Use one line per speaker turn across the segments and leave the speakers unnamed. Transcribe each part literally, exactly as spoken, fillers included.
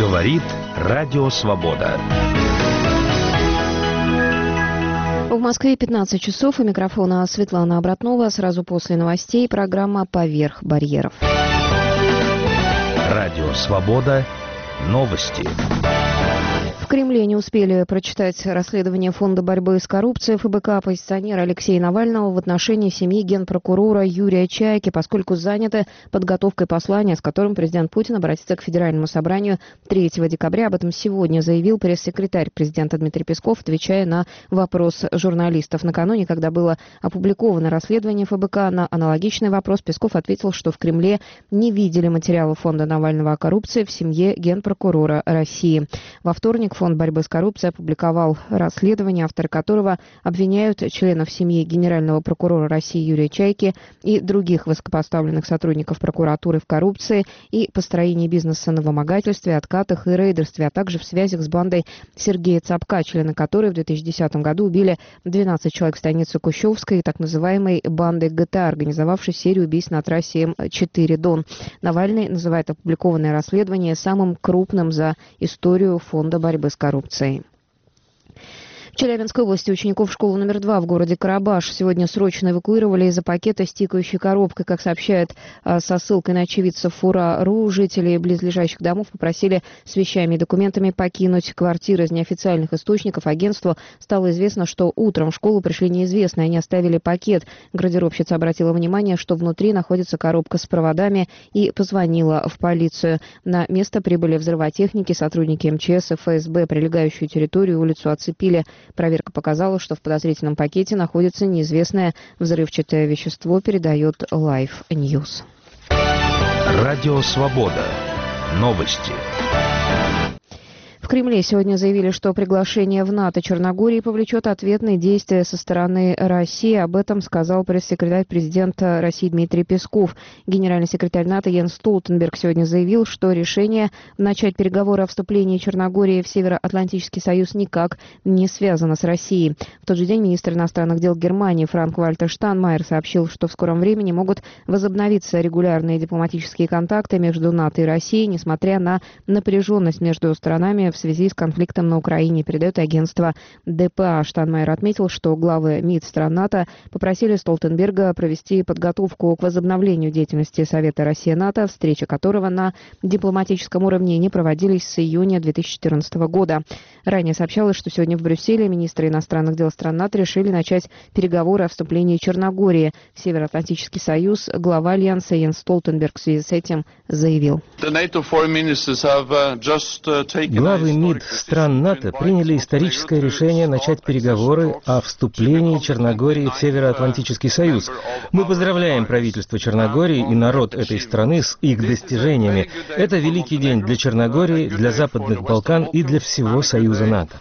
Говорит Радио Свобода.
В Москве пятнадцать часов. У микрофона Светлана Обратнова. Сразу после новостей программа «Поверх барьеров».
Радио Свобода. Новости.
В Кремле не успели прочитать расследование Фонда борьбы с коррупцией ФБК оппозиционера Алексея Навального в отношении семьи генпрокурора Юрия Чайки, поскольку заняты подготовкой послания, с которым президент Путин обратится к Федеральному собранию третьего декабря. Об этом сегодня заявил пресс-секретарь президента Дмитрий Песков, отвечая на вопрос журналистов. Накануне, когда было опубликовано расследование ФБК, на аналогичный вопрос Песков ответил, что в Кремле не видели материалов Фонда Навального о коррупции в семье генпрокурора России. Во вторник Фонд борьбы с коррупцией опубликовал расследование, авторы которого обвиняют членов семьи генерального прокурора России Юрия Чайки и других высокопоставленных сотрудников прокуратуры в коррупции и построении бизнеса на вымогательстве, откатах и рейдерстве, а также в связях с бандой Сергея Цапка, члены которой в две тысячи десятом году убили двенадцать человек в станице Кущевской и так называемой бандой ГТА, организовавшей серию убийств на трассе М четыре Дон. Навальный называет опубликованное расследование самым крупным за историю Фонда борьбы с коррупцией. В Челябинской области учеников школы номер два в городе Карабаш сегодня срочно эвакуировали из-за пакета с тикающей коробкой. Как сообщает а, со ссылкой на очевидцев Фура.ру, жители близлежащих домов попросили с вещами и документами покинуть квартиры. Из неофициальных источников агентству стало известно, что утром в школу пришли неизвестные. Они оставили пакет. Гардеробщица обратила внимание, что внутри находится коробка с проводами, и позвонила в полицию. На место прибыли взрывотехники, сотрудники эм че эс и эф эс бэ. Прилегающую территорию и улицу оцепили. Проверка показала, что в подозрительном пакете находится неизвестное взрывчатое вещество, передает Life News.
Радио Свобода. Новости.
В Кремле сегодня заявили, что приглашение в НАТО Черногории повлечет ответные действия со стороны России. Об этом сказал пресс-секретарь президента России Дмитрий Песков. Генеральный секретарь НАТО Йенс Столтенберг сегодня заявил, что решение начать переговоры о вступлении Черногории в Североатлантический союз никак не связано с Россией. В тот же день министр иностранных дел Германии Франк-Вальтер Штайнмайер сообщил, что в скором времени могут возобновиться регулярные дипломатические контакты между НАТО и Россией, несмотря на напряженность между сторонами в в связи с конфликтом на Украине, передает агентство дэ пэ а. Штайнмайер отметил, что главы МИД стран НАТО попросили Столтенберга провести подготовку к возобновлению деятельности Совета Россия-НАТО, встречи которого на дипломатическом уровне не проводились с июня две тысячи четырнадцатого года. Ранее сообщалось, что сегодня в Брюсселе министры иностранных дел стран НАТО решили начать переговоры о вступлении Черногории в Североатлантический союз. Глава Альянса Йенс Столтенберг в связи с этим заявил.
Главы МИД стран НАТО приняли историческое решение начать переговоры о вступлении Черногории в Североатлантический союз. Мы поздравляем правительство Черногории и народ этой страны с их достижениями. Это великий день для Черногории, для Западных Балкан и для всего Союза НАТО,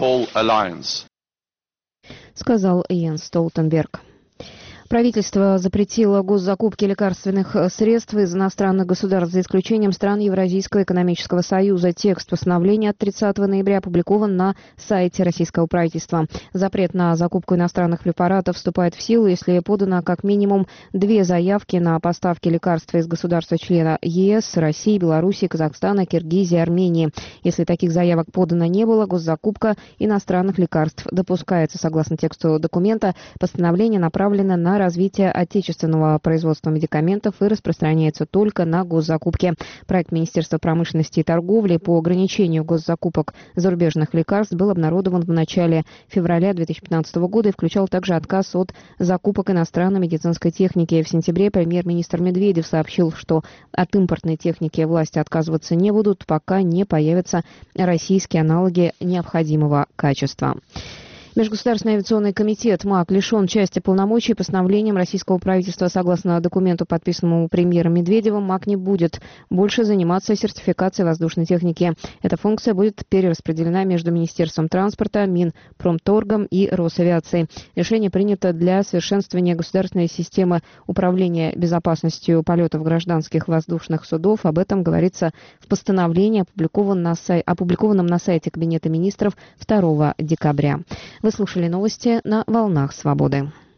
сказал Йенс Столтенберг. Правительство запретило госзакупки лекарственных средств из иностранных государств, за исключением стран Евразийского экономического союза. Текст постановления от тридцатого ноября опубликован на сайте российского правительства. Запрет на закупку иностранных препаратов вступает в силу, если подано как минимум две заявки на поставки лекарств из государства-члена е эс, России, Белоруссии, Казахстана, Киргизии, Армении. Если таких заявок подано не было, госзакупка иностранных лекарств допускается. Согласно тексту документа, постановление направлено на развитие отечественного производства медикаментов и распространяется только на госзакупки. Проект Министерства промышленности и торговли по ограничению госзакупок зарубежных лекарств был обнародован в начале февраля две тысячи пятнадцатого года и включал также отказ от закупок иностранной медицинской техники. В сентябре премьер-министр Медведев сообщил, что от импортной техники власти отказываться не будут, пока не появятся российские аналоги необходимого качества. Межгосударственный авиационный комитет МАК лишен части полномочий. Постановлением российского правительства, согласно документу, подписанному премьером Медведевым, МАК не будет больше заниматься сертификацией воздушной техники. Эта функция будет перераспределена между Министерством транспорта, Минпромторгом и Росавиацией. Решение принято для совершенствования государственной системы управления безопасностью полетов гражданских воздушных судов. Об этом говорится в постановлении, опубликованном на, сай... опубликованном на сайте Кабинета министров второго декабря. Вы слушали новости на «Волнах Свободы».